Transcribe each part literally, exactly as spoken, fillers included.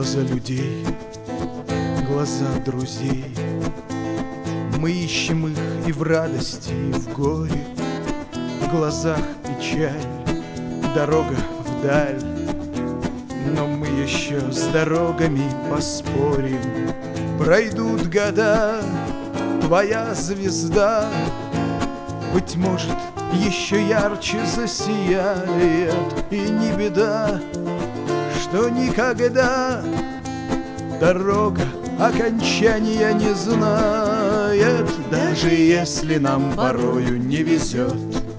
Поза людей, глаза друзей. Мы ищем их и в радости, и в горе. В глазах печаль, дорога вдаль. Но мы еще с дорогами поспорим. Пройдут года, твоя звезда, быть может, еще ярче засияет. И не беда, что никогда дорога окончания не знает. Даже если нам порою не везет,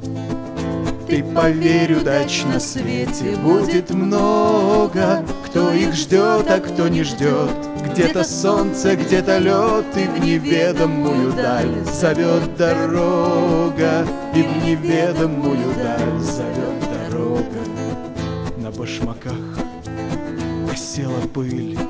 ты поверь, удач на свете будет много. Кто их ждет, а кто не ждет. Где-то солнце, где-то лед, и в неведомую даль зовет дорога. И в неведомую даль зовет дорога. На башмаках осела пыль,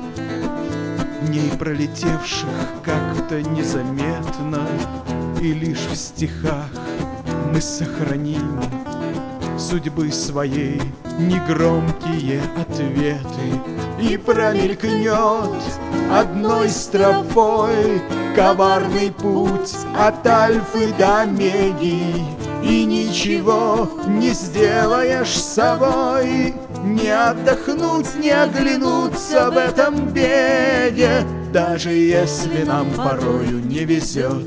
в ней пролетевших как-то незаметно. И лишь в стихах мы сохраним судьбы своей негромкие ответы. И промелькнет одной строфой коварный путь от Альфы до Омеги. И ничего не сделаешь с собой, не отдохнуть, не оглянуться в этом беге. Даже если нам порою не везет,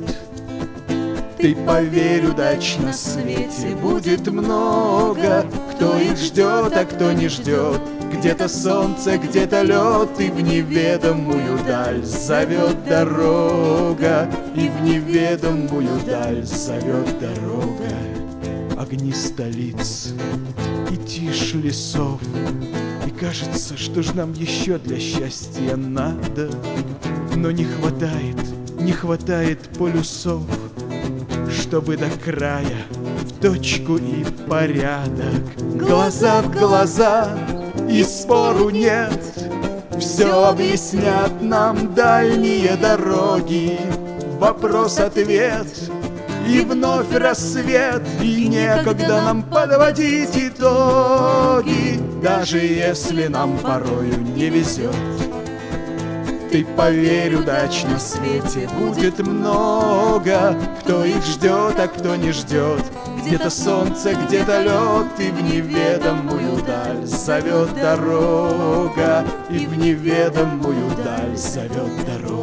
ты поверь, удач на свете будет много. Кто их ждет, а кто не ждет. Где-то солнце, где-то лед, и в неведомую даль зовет дорога. И в неведомую даль зовет дорога. Огни столиц и тишь лесов. И кажется, что ж нам еще для счастья надо. Но не хватает, не хватает полюсов, чтобы до края в точку и порядок. Глаза в глаза, и спору нет. Все объяснят нам дальние дороги. Вопрос-ответ, и вновь рассвет. И некогда нам подводить итоги. Даже если нам порою не везет, ты поверь, удач на свете будет много. Кто их ждет, а кто не ждет. Где-то солнце, где-то лед, и в неведомую даль зовет дорога. И в неведомую даль зовет дорога.